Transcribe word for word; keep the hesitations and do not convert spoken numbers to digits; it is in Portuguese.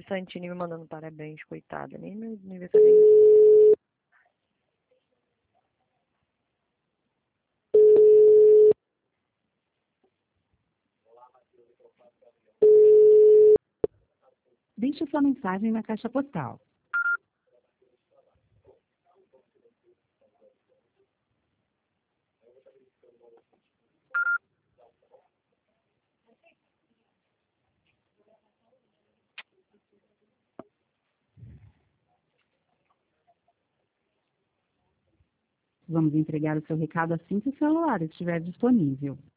de Santini me mandando parabéns, coitada. Nem meu aniversário. Deixe sua mensagem na caixa postal. Vamos entregar o seu recado assim que o celular estiver disponível.